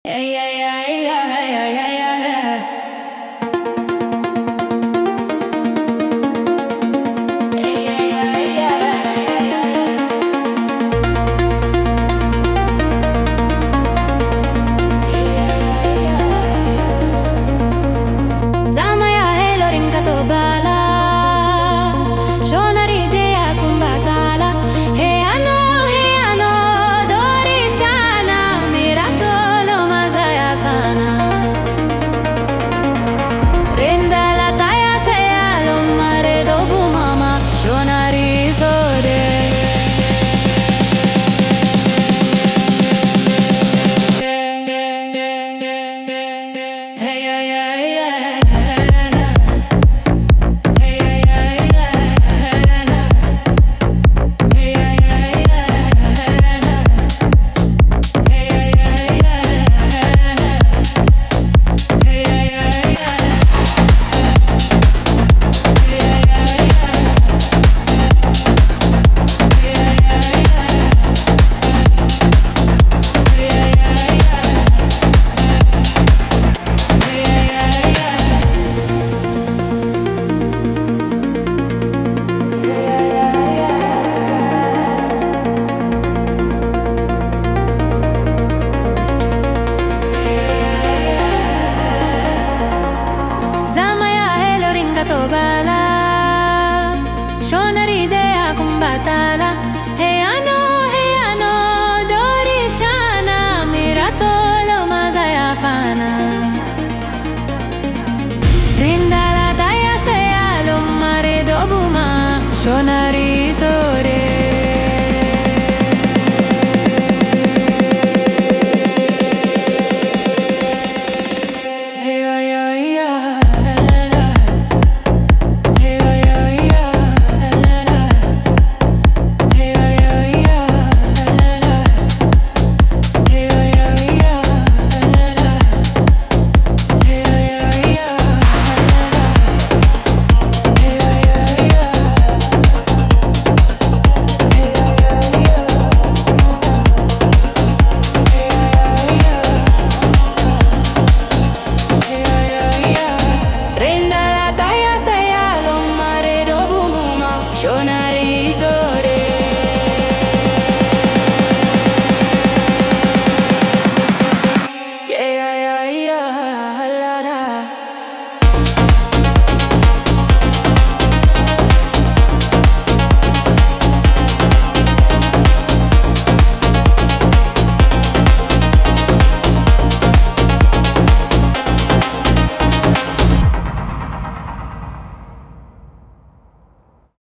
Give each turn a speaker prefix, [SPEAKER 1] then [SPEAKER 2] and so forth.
[SPEAKER 1] Yeah, yeah, yeah, yeah, yeah, yeah, yeah. Yeah, yeah, yeah, yeah, yeah, yeah. Zama ya helo rinkato bala, shonari idea kumbatala. Hey ano, dorishana, miratolo mazaya fana. Prenda la taya se alo mare dobu mama, shonari sode. Bala, shonari idea kumbatala. Hey ano, dorishana, miratolo mazaya fana. Rinda la taya se alo mare dobuma, shonari